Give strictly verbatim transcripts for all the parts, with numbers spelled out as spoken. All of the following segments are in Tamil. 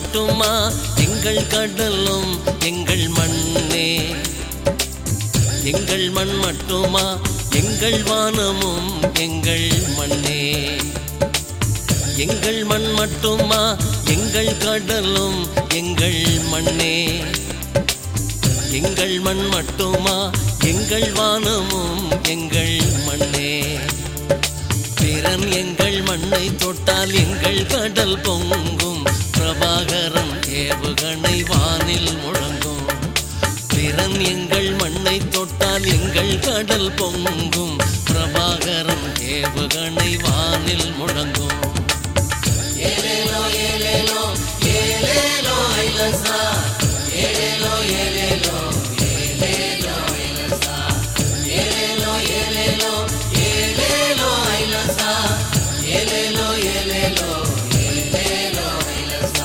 மட்டுமா எங்கள் கடலும் எங்கள் மண்ணே, எங்கள் மண் மட்டுமா எங்கள் வானமும் எங்கள் மண்ணே, எங்கள் மண் மட்டுமா எங்கள் கடலும் எங்கள் மண்ணே, எங்கள் மண் மட்டுமா எங்கள் வானமும் எங்கள் மண்ணே. பிறன் எங்கள் மண்ணை தொட்டால் எங்கள் கடல் பொங்கும், பிரபாகரன் ஏவுகணை வானில் முழங்கும். பிறன் எங்கள் மண்ணை தொட்டால் எங்கள் கடல் பொங்கும், பிரபாகரன் ஏவுகணை வானில் முழங்கும். ஏலேலோ ஏலேலோ ஏலேலோ ஐலசா, ஏலேலோ ஏலேலோ ஏலேலோ ஐலசா, ஏலேலோ ஏலேலோ ஏலேலோ ஐலசா, ஏலேலோ ஏலேலோ ஏலேலோ ஐலசா.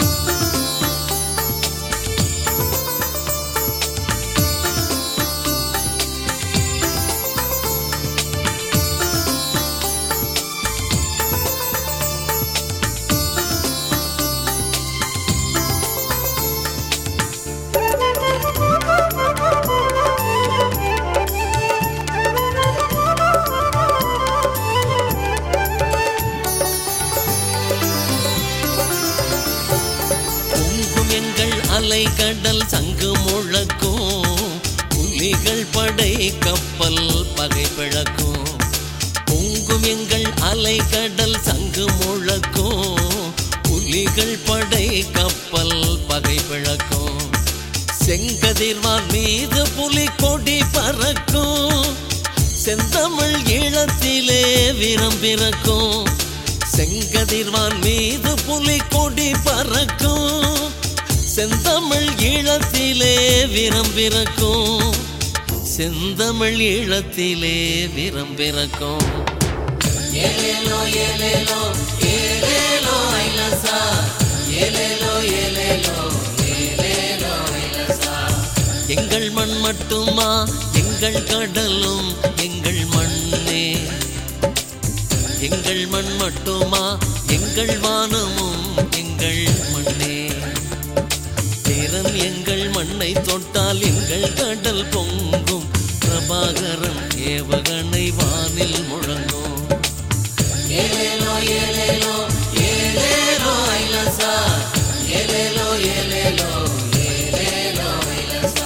அலை கடல் சங்கு முழக்கும், புலிகள் படை கப்பல் பகை பிழக்கும். பொங்கும் எங்கள் அலை கடல் சங்கு முழக்கும், புலிகள் படை கப்பல் பகை பிழக்கும். செங்கதிர்வான் மீது புலி கொடி பறக்கும், செந்தமிழ் ஈழத்திலே வீரம் பிறக்கும். செங்கதிர்வான் மீது புலி கொடி பறக்கும், செந்தமிழ் ஈழத்திலே வீரம் பிறக்கும். செந்தமிழ் ஈழத்திலே வீரம் பிறக்கும். ஏலேலோ ஏலேலோ ஏலேலோ ஐலசா, ஏலேலோ ஏலேலோ ஏலேலோ ஐலசா. எங்கள் மண் மட்டுமா எங்கள் கடலும் எங்கள் மண்ணே, எங்கள் மண் மட்டுமா எங்கள் வானமும் எங்கள் மண்ணே. பிறன் எங்கள் மண்ணை தொட்டால் எங்கள் கடல் பொங்கும், பிரபாகரன் ஏவுகணை வானில் முழங்கும். ஏலேலோ ஏலேலோ ஏலேலோ ஐலசா, ஏலேலோ ஏலேலோ ஏலேலோ ஐலசா.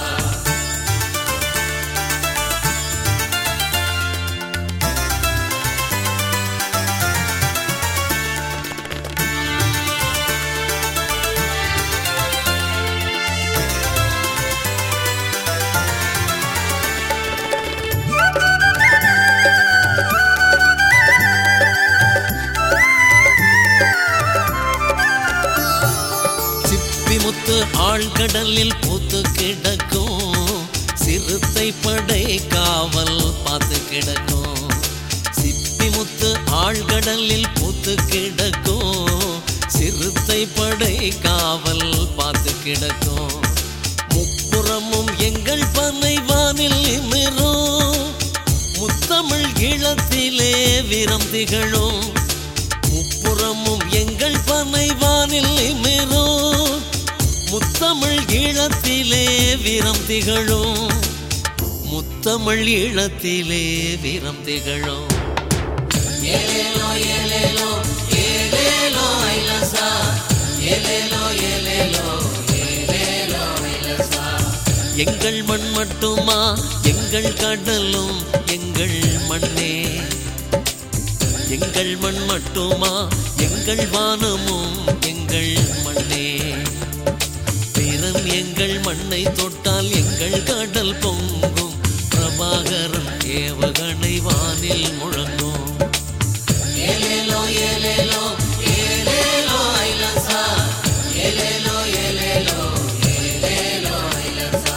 ஆழ்கடலில் பூத்து கிடக்கும், சிறுத்தை படை காவல் பார்த்து கிடக்கும். சிப்பி முத்து ஆழ்கடலில் பூத்து கிடக்கும், சிறுத்தை படை காவல் பார்த்து கிடக்கும். முப்புறமும் எங்கள் பனை வானில் நிமிரும், முத்தமிழ் ஈழத்திலே வீரம் திகழும். முப்புறமும் எங்கள் பனை வானில் நிமிரும், முத்தமிழ் ஈழத்திலே வீரம் திகழும். முத்தமிழ் ஈழத்திலே வீரம் திகழும். ஏலேலோ ஏலேலோ ஏலேலோ ஐலசா, ஏலேலோ ஏலேலோ ஏலேலோ ஐலசா. எங்கள் மண் மட்டுமா எங்கள் கடலும் எங்கள் மண்ணே, எங்கள் மண் மட்டுமா எங்கள் வானமும் எங்கள் மண்ணே. பிறன் எங்கள் மண்ணை தொட்டால் எங்கள் கடல் பொங்கும், பிரபாகரன் ஏவுகணை வானில் முழங்கும். ஏலேலோ ஏலேலோ ஏலேலோ ஐலசா, ஏலேலோ ஏலேலோ ஏலேலோ ஐலசா.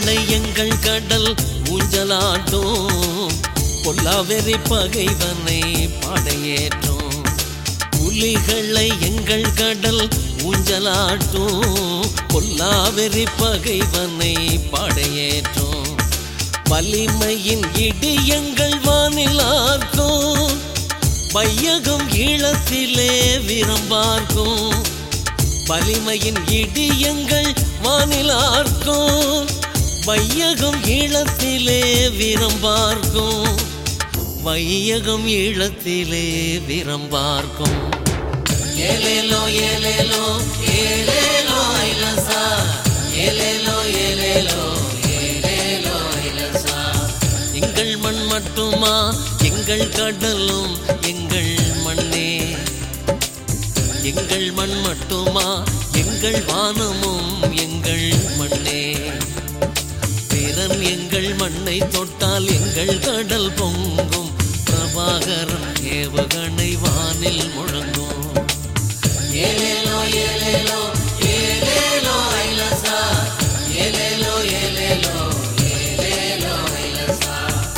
புலிகளை எங்கள் கடல் ஊஞ்சலாட்டும் பொல்லாவெறி பகைவனை பாடையேற்றும் புலிகளை எங்கள் கடல் ஊஞ்சலாட்டும் பொல்லாவெறி பகைவனை பாடையேற்றும் வலிமையின் இடி எங்கள் வானிலார்க்கும் வையகம் ஈழத்திலே விரும்பார்க்கும் வலிமையின் இடி எங்கள் வானிலார்க்கும் வையகம் ஈழத்திலே விரும்பார்க்கும் வையகம் ஈழத்திலே விரும்பார்க்கும் ஏலேலோ ஏலேலோ ஏலேலோ ஐலசா ஏலேலோ ஏலேலோ ஏலேலோ ஐலசா எங்கள் மண் மட்டுமா எங்கள் கடலும் எங்கள் மண்ணே எங்கள் மண் மட்டுமா எங்கள் வானமும் எங்கள் மண்ணே பிறன் எங்கள் மண்ணை தொட்டால் எங்கள் கடல் பொங்கும் பிரபாகரன் ஏவுகணை வானில் முழங்கும் ஏலேலோ ஏலேலோ ஏலேலோ ஐலசா ஏலேலோ ஏலேலோ ஏலேலோ ஐலசா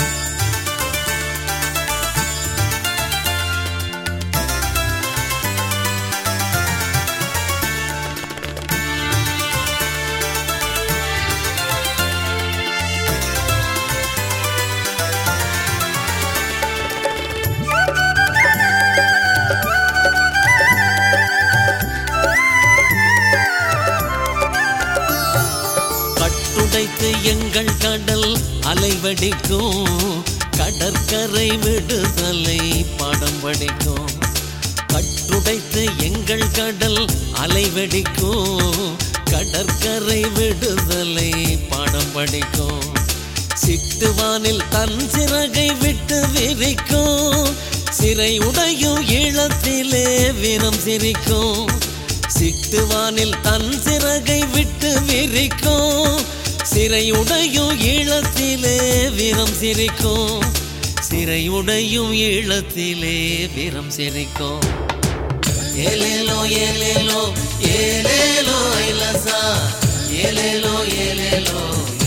கட்டுடைத்து எங்கள் கடல் அலைவடிக்கும் கடற்கரை விடுதலை பாடம் படிக்கும் கட்டுடைத்து எங்கள் கடல் அலைவடிக்கும் கடற்கரை விடுதலை பாடம் படிக்கும் சிட்டுவானில் தன் சிறகை விட்டு விரிக்கும் சிறை உடையும் ஈழத்திலே வீரம் சிரிக்கும் சிட்டுவானில் தன் சிறகை விட்டு விரிக்கும் சிறை உடையும் ஈழத்திலே வீரம் சிரிக்கும் சிறை உடையும் ஈழத்திலே வீரம் சிரிக்கும் ஏலேலோ ஏலேலோ ஏலேலோ ஐலசா ஏலேலோ ஏலேலோ